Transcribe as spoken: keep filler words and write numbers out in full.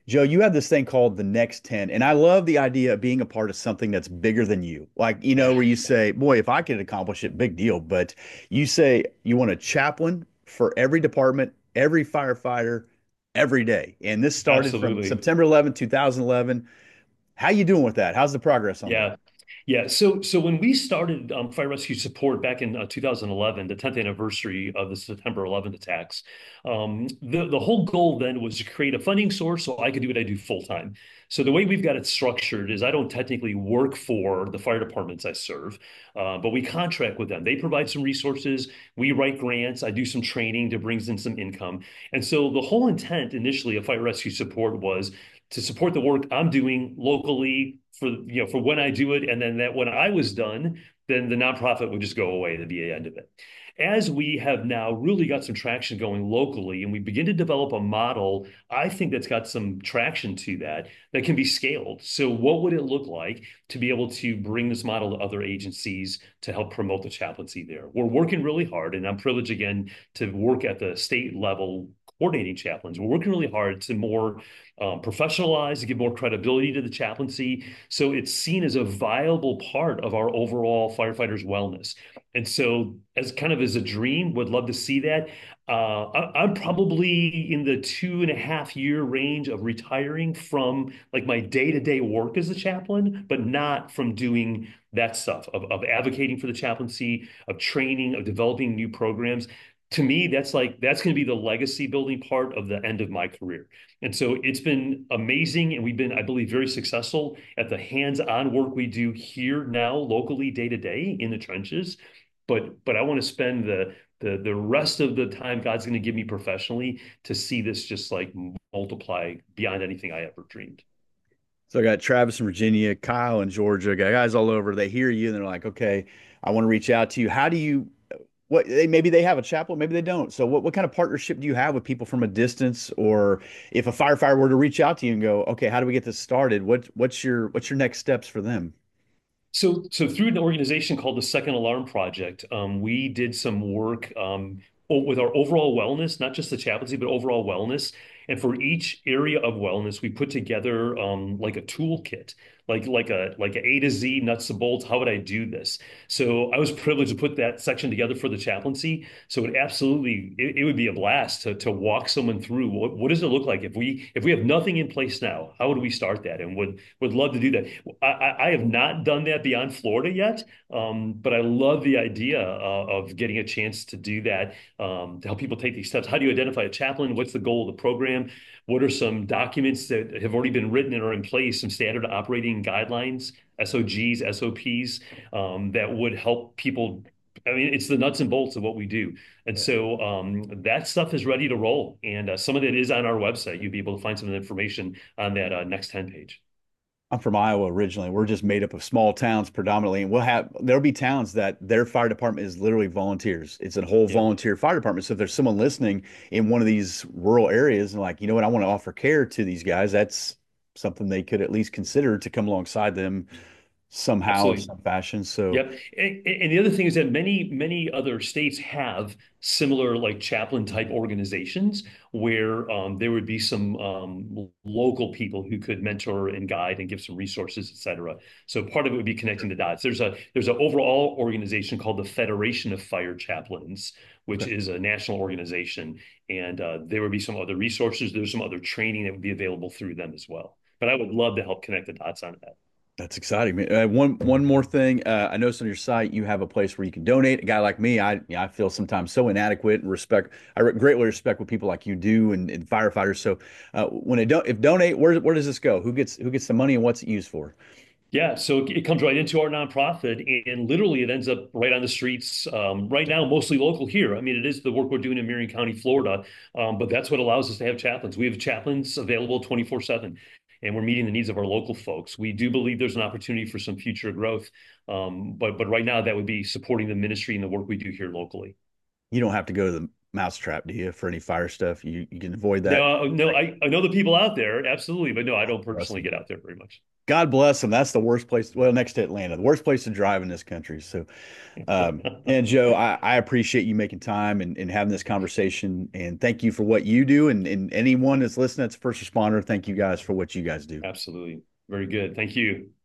Joe, you have this thing called the Next ten, and I love the idea of being a part of something that's bigger than you. Like, you know, where you say, boy, if I could accomplish it, big deal. But you say you want a chaplain for every department, every firefighter, every day. And this started from Absolutely. September eleventh, two thousand eleven. How you doing with that? How's the progress on that? Yeah. Yeah. So, so when we started um, fire rescue support back in uh, two thousand eleven, the tenth anniversary of the September eleventh attacks, um, the, the whole goal then was to create a funding source so I could do what I do full time. So the way we've got it structured is I don't technically work for the fire departments I serve, uh, but we contract with them. They provide some resources. We write grants. I do some training that brings in some income. And so the whole intent initially of fire rescue support was to support the work I'm doing locally for you know for when I do it, and then that when I was done, then the nonprofit would just go away. That'd be the end of it. As we have now really got some traction going locally, and we begin to develop a model, I think that's got some traction to that that can be scaled. So, what would it look like to be able to bring this model to other agencies to help promote the chaplaincy there? We're working really hard, and I'm privileged again to work at the state level coordinating chaplains. We're working really hard to more um, professionalize, to give more credibility to the chaplaincy. So it's seen as a viable part of our overall firefighters' wellness. And so, as kind of as a dream, would love to see that. Uh, I, I'm probably in the two and a half year range of retiring from like my day to day work as a chaplain, but not from doing that stuff of, of advocating for the chaplaincy, of training, of developing new programs. To me, that's like that's going to be the legacy building part of the end of my career. And so it's been amazing. And we've been, I believe, very successful at the hands-on work we do here now, locally, day to day in the trenches. But but I want to spend the the the rest of the time God's going to give me professionally to see this just like multiply beyond anything I ever dreamed. So I got Travis in Virginia, Kyle in Georgia, got guys all over. They hear you and they're like, okay, I want to reach out to you. How do you what they maybe they have a chapel, maybe they don't. So what, what kind of partnership do you have with people from a distance? Or if a firefighter were to reach out to you and go, okay, how do we get this started? What what's your what's your next steps for them? So, so through an organization called the Second Alarm Project, um, we did some work um, o- with our overall wellness, not just the chaplaincy, but overall wellness. And for each area of wellness, we put together um, like a toolkit, like like a like a A to Z nuts and bolts. How would I do this? So I was privileged to put that section together for the chaplaincy. So it absolutely it, it would be a blast to to walk someone through what what does it look like if we if we have nothing in place now, how would we start that? And would would love to do that. I, I have not done that beyond Florida yet, um, but I love the idea uh, of getting a chance to do that um, to help people take these steps. How do you identify a chaplain? What's the goal of the program? What are some documents that have already been written and are in place, some standard operating guidelines, S O Gs, S O Ps, um, that would help people. I mean, it's the nuts and bolts of what we do. And so um, that stuff is ready to roll. And uh, some of it is on our website. You'll be able to find some of the information on that uh, next ten page. I'm from Iowa originally. We're just made up of small towns predominantly, and we'll have there'll be towns that their fire department is literally volunteers. It's a whole Yep. volunteer fire department. So if there's someone listening in one of these rural areas and like, you know what, I want to offer care to these guys, that's something they could at least consider to come alongside them somehow or Absolutely. some fashion. So Yep. And, and the other thing is that many, many other states have similar like chaplain type organizations where um, there would be some um, local people who could mentor and guide and give some resources, et cetera. So part of it would be connecting the dots. There's a there's an overall organization called the Federation of Fire Chaplains, which okay. is a national organization, and uh, there would be some other resources. There's some other training that would be available through them as well. But I would love to help connect the dots on that. That's exciting, man. Uh, one one more thing. Uh, I noticed on your site you have a place where you can donate. A guy like me, I you know, I feel sometimes so inadequate and respect. I re greatly respect what people like you do and, and firefighters. So uh, when it don't if donate, where where does this go? Who gets who gets the money and what's it used for? Yeah, so it comes right into our nonprofit, and literally it ends up right on the streets. Um, right now, mostly local here. I mean, it is the work we're doing in Marion County, Florida, um, but that's what allows us to have chaplains. We have chaplains available twenty-four seven, and we're meeting the needs of our local folks. We do believe there's an opportunity for some future growth, um, but but right now that would be supporting the ministry and the work we do here locally. You don't have to go to the mousetrap, do you, for any fire stuff? You you can avoid that. No, no, I, I know the people out there, absolutely, but no, I don't Trust personally me. get out there very much. God bless them. That's the worst place. Well, next to Atlanta, the worst place to drive in this country. So, um, and Joe, I, I appreciate you making time and, and having this conversation. And thank you for what you do. And, and anyone that's listening that's a first responder, thank you guys for what you guys do. Absolutely. Very good. Thank you.